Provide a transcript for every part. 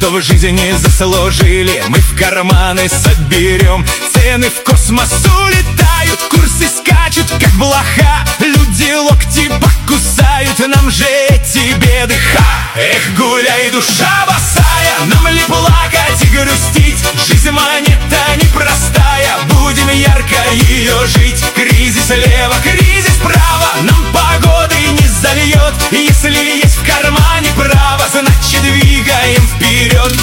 что в жизни заслужили, мы в карманы соберем. Цены в космос улетают, курсы скачут, как блоха. Люди локти покусают, нам же эти беды Эх, гуляй, душа босая, нам ли плакать и грустить? Жизнь монета непростая, будем ярко ее жить. Кризис слева, кризис справа, нам погоды не зальет. Если есть в кармане право, значит двигаем вперед.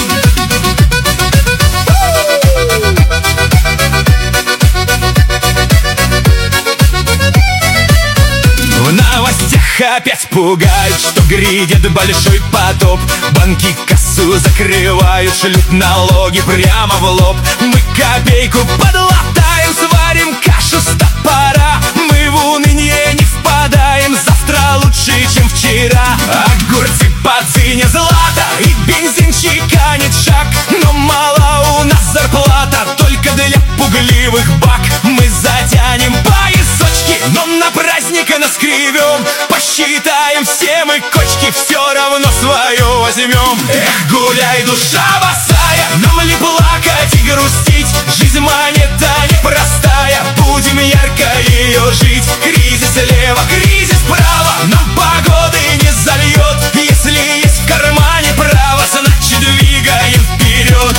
В новостях опять пугают, что грядет большой потоп. Банки кассу закрывают, шлют налоги прямо в лоб. Мы копейку подлатаем, сварим кашу с топора. Мы в уныние не впадаем, завтра лучше, чем вчера. Огурцы по цене злата, и бензин чеканит шаг. Но мало у нас зарплата, только для пугливых бак. Мы затянем поясочки, но на праздник наскривем. Посчитаем все мы кочки, все равно свое возьмем. Эх, гуляй, душа босая, нам ли плакать и грустить? Жизнь монета непростая, будем ярко ее жить. Кризис слева, кризис справа, нам погоды не зальет. Если есть в кармане право, значит двигаем вперед.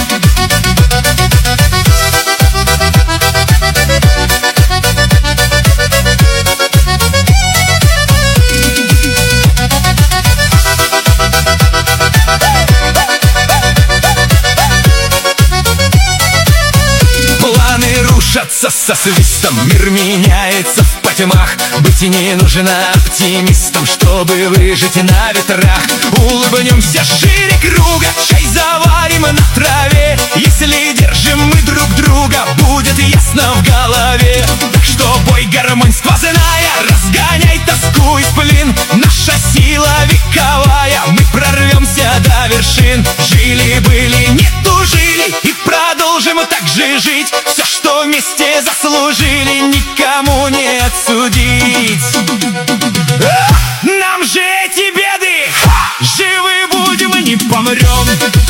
Рушатся со свистом, мир меняется в потьмах. Быть не нужно оптимистом, чтобы выжить на ветрах. Улыбнемся шире круга, чай заварим на траве. Если держим мы друг друга, будет ясно в голове. Так что бой, гармонь сквозная, разгоняй тоску и сплин. Наша сила вековая, мы прорвемся до вершин. Жили-были, не тужили, и продолжим так же жить. Все, что вместе заслужили, никому не отсудить. Нам же эти беды, живы будем и не помрем.